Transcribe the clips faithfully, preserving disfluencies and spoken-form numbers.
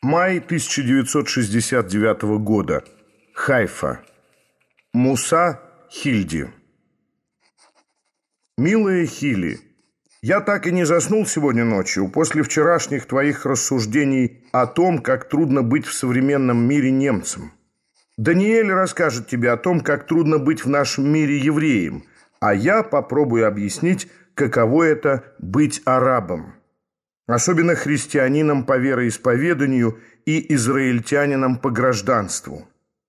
Май тысяча девятьсот шестьдесят девятого года. Хайфа. Муса Хильди. Милая Хили, я так и не заснул сегодня ночью после вчерашних твоих рассуждений о том, как трудно быть в современном мире немцем. Даниэль расскажет тебе о том, как трудно быть в нашем мире евреем, а я попробую объяснить, каково это быть арабом. Особенно христианином по вероисповеданию и израильтянином по гражданству.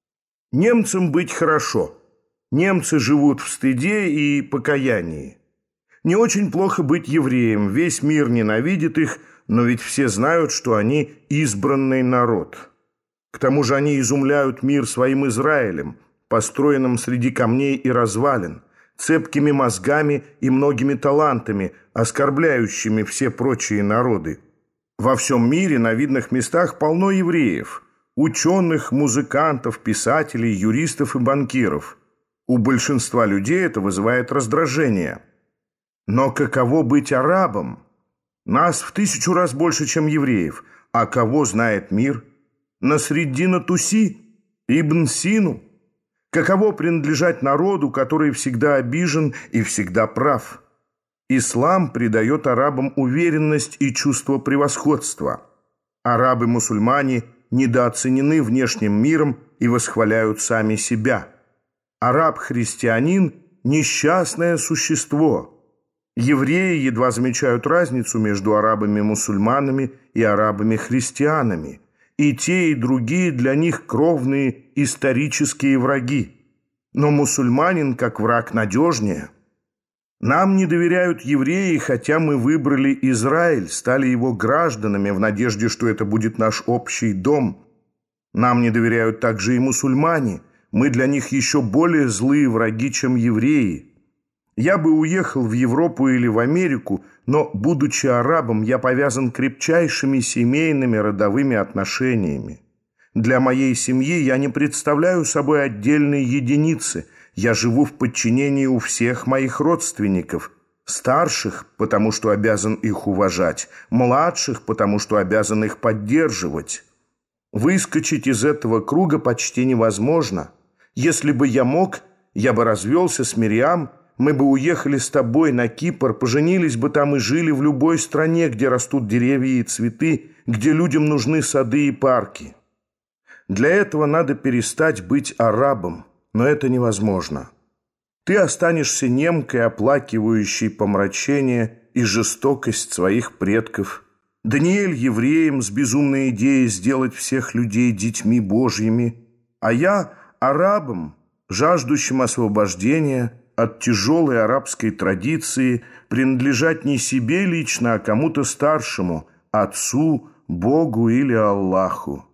Немцам быть хорошо. Немцы живут в стыде и покаянии. Не очень плохо быть евреем. Весь мир ненавидит их, но ведь все знают, что они избранный народ. К тому же они изумляют мир своим Израилем, построенным среди камней и развалин, цепкими мозгами и многими талантами, оскорбляющими все прочие народы. Во всем мире на видных местах полно евреев, ученых, музыкантов, писателей, юристов и банкиров. У большинства людей это вызывает раздражение. Но каково быть арабом? Нас в тысячу раз больше, чем евреев. А кого знает мир? Насреддина Туси? Ибн Сину? Каково принадлежать народу, который всегда обижен и всегда прав? Ислам придает арабам уверенность и чувство превосходства. Арабы-мусульмане недооценены внешним миром и восхваляют сами себя. Араб-христианин – несчастное существо. Евреи едва замечают разницу между арабами-мусульманами и арабами-христианами. И те, и другие для них кровные исторические враги. Но мусульманин как враг надежнее. Нам не доверяют евреи, хотя мы выбрали Израиль, стали его гражданами в надежде, что это будет наш общий дом. Нам не доверяют также и мусульмане. Мы для них еще более злые враги, чем евреи. Я бы уехал в Европу или в Америку, но, будучи арабом, я повязан крепчайшими семейными родовыми отношениями. Для моей семьи я не представляю собой отдельной единицы. Я живу в подчинении у всех моих родственников. Старших, потому что обязан их уважать, младших, потому что обязан их поддерживать. Выскочить из этого круга почти невозможно. Если бы я мог, я бы развелся с Мириам. Мы бы уехали с тобой на Кипр, поженились бы там и жили в любой стране, где растут деревья и цветы, где людям нужны сады и парки. Для этого надо перестать быть арабом, но это невозможно. Ты останешься немкой, оплакивающей помрачение и жестокость своих предков. Даниэль евреем с безумной идеей сделать всех людей детьми Божьими, а я арабом, жаждущим освобождения от тяжелой арабской традиции, принадлежать не себе лично, а кому-то старшему, Отцу, Богу или Аллаху.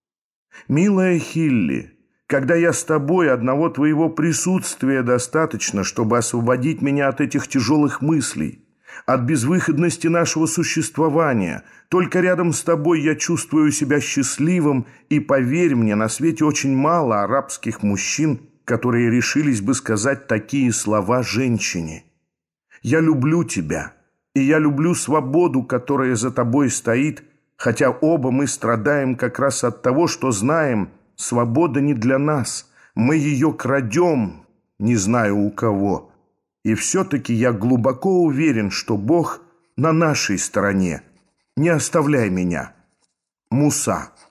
Милая Хилли, когда я с тобой, одного твоего присутствия достаточно, чтобы освободить меня от этих тяжелых мыслей, от безвыходности нашего существования. Только рядом с тобой я чувствую себя счастливым, и, поверь мне, на свете очень мало арабских мужчин, которые решились бы сказать такие слова женщине. Я люблю тебя, и я люблю свободу, которая за тобой стоит, хотя оба мы страдаем как раз от того, что знаем, свобода не для нас, мы ее крадем, не знаю у кого. И все-таки я глубоко уверен, что Бог на нашей стороне. Не оставляй меня. Муса.